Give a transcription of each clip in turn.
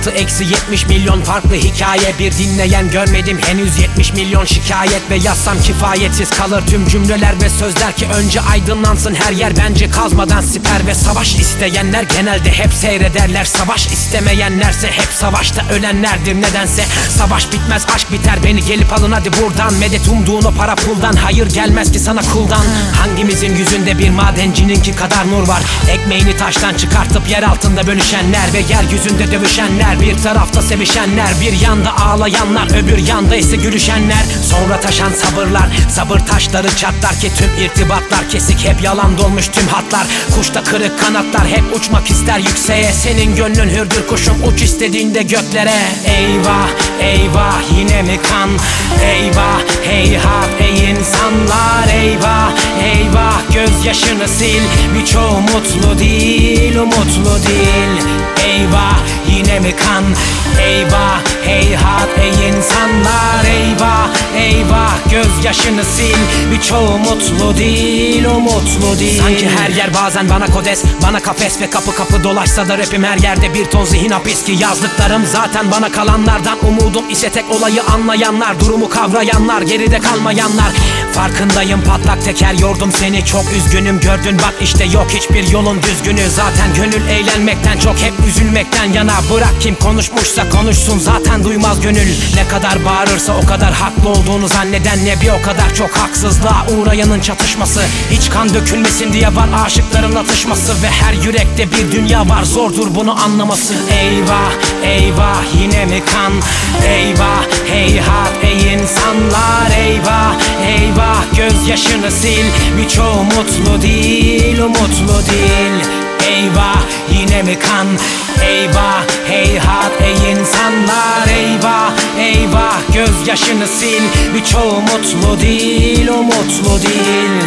artı eksi 70 milyon farklı hikaye. Bir dinleyen görmedim henüz 70 milyon şikayet. Ve yazsam kifayetsiz kalır tüm cümleler ve sözler ki önce aydınlansın her yer. Bence kazmadan siper ve savaş isteyenler genelde hep seyrederler. Savaş istemeyenlerse hep savaşta ölenlerdir nedense. Savaş bitmez aşk biter, beni gelip alın hadi buradan. Medet umduğun o para puldan, hayır gelmez ki sana kuldan. Hangimizin yüzünde bir madencininki kadar nur var? Ekmeğini taştan çıkartıp yer altında bölüşenler ve yeryüzünde dövüşenler. Bir tarafta sevişenler, bir yanda ağlayanlar, öbür yanda ise gülüşenler. Sonra taşan sabırlar, sabır taşları çatlar ki tüm irtibatlar kesik, hep yalan dolmuş tüm hatlar. Kuşta kırık kanatlar, hep uçmak ister yükseğe. Senin gönlün hürdür kuşum, uç istediğinde göklere. Eyvah eyvah yine mi kan? Eyvah heyhat ey insanlar. Eyvah eyvah gözyaşını sil, birçoğu mutlu değil, umutlu değil. Eyvah yine mi kan? Eyvah heyhat ey insanlar. Eyvah eyvah gözyaşını sil, birçoğu mutlu değil, umutlu değil. Sanki her yer bazen bana kodes, bana kafes ve kapı kapı dolaşsa da rapim her yerde bir ton zihin hapis ki yazdıklarım zaten bana kalanlardan. Umudum ise tek olayı anlayanlar, durumu kavrayanlar, geride kalmayanlar. Farkındayım patlak teker yordum seni, çok üzgünüm gördün bak işte yok hiçbir yolun düzgünü. Zaten gönül eğlenmekten çok hep üzülmekten yana. Bırak kim konuşmuşsa konuşsun zaten duymaz gönül. Ne kadar bağırırsa o kadar haklı olduğunu zanneden, ne bir o kadar çok haksızlığa uğrayanın çatışması. Hiç kan dökülmesin diye var aşıkların atışması ve her yürekte bir dünya var, zordur bunu anlaması. Eyvah eyvah yine mi kan? Eyvah heyhat ey insanlar. Eyvah eyvah gözyaşını sil, birçoğu mutlu değil, umutlu değil. Eyvah yine mi kan? Eyvah heyhat ey insanlar. Eyvah eyvah gözyaşını sil, birçoğu mutlu değil, umutlu değil.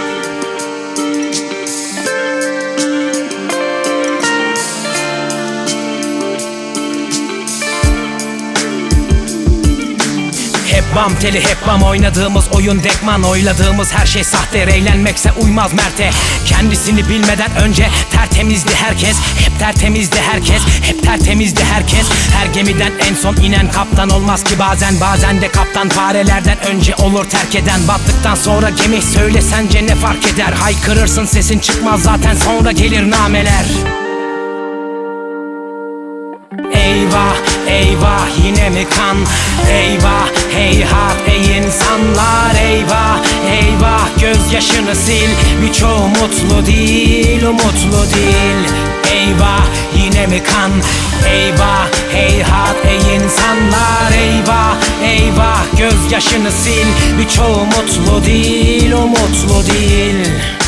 Hep bam teli hep bam, oynadığımız oyun dekman. Oyladığımız her şey sahte, eğlenmekse uymaz Mert'e. Kendisini bilmeden önce tertemizdi herkes. Hep tertemizdi herkes, hep tertemizdi herkes. Her gemiden en son inen kaptan olmaz ki bazen. Bazen de kaptan farelerden önce olur terk eden. Battıktan sonra gemi söyle sence ne fark eder? Haykırırsın sesin çıkmaz zaten, sonra gelir nameler. Eyvah eyvah yine mi kan? Eyvah heyhat ey insanlar. Eyvah eyvah gözyaşını sil, birçoğu mutlu değil, umutlu değil. Eyvah yine mi kan? Eyvah heyhat ey insanlar. Eyvah eyvah gözyaşını sil, birçoğu mutlu değil, umutlu değil.